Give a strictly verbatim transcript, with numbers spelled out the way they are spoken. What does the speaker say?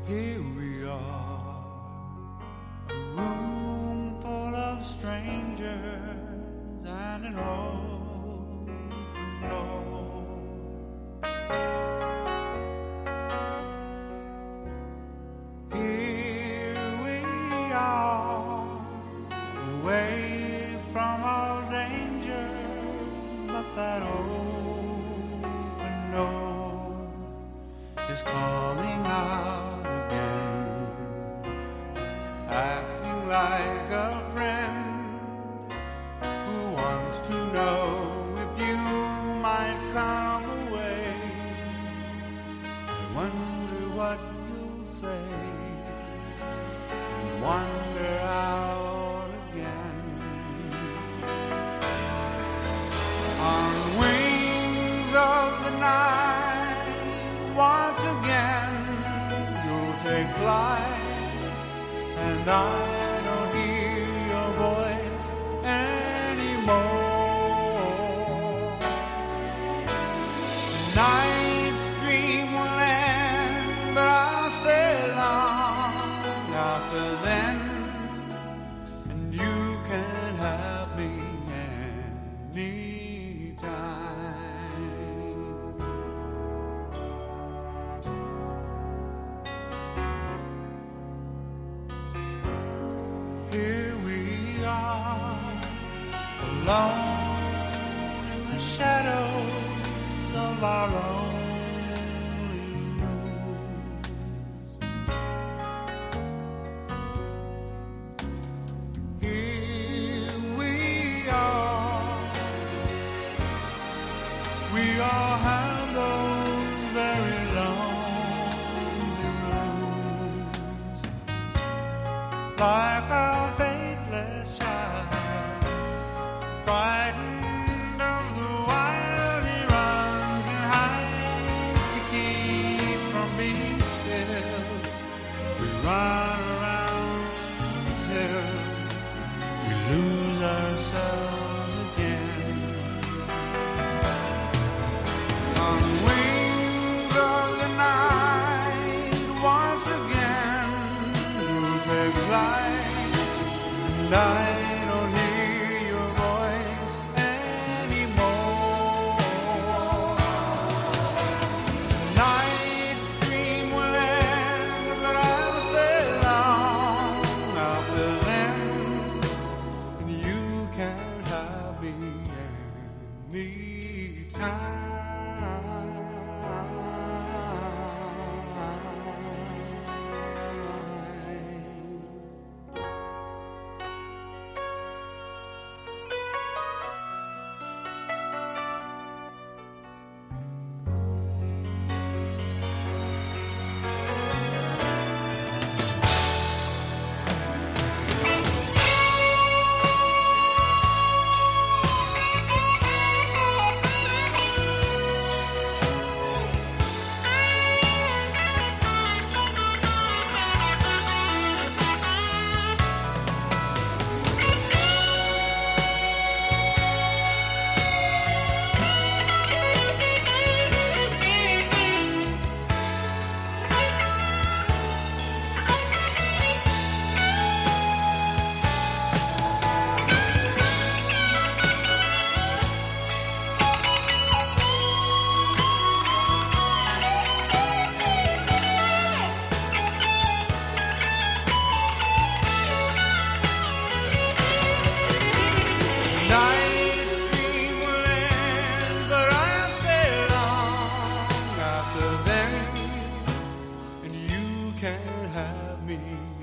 Here we are, a room full of strangers and an open door. Here we are, away from all dangers, but that open door is calling out again, acting like a friend who wants to know if you might come away. I wonder what you'll say and wander out again. On wings of the night, once again you'll take flight, and I don't hear your voice anymore. Night's dream will end, but I'll stay long after then, and you can have me anytime. Here we are, alone in the shadows of our lonely rooms. Here we are, we all have those very lonely rooms, like our faithless child, frightened of the wild he runs and hides to keep from being still. We run around until we lose ourselves again. On wings of the night, once again you'll take flight, and I don't hear your voice anymore. Tonight's dream will end, but I'll stay long after then, and you can't have me anytime. Night's dream will end, but I'll stay long after then, and you can't have me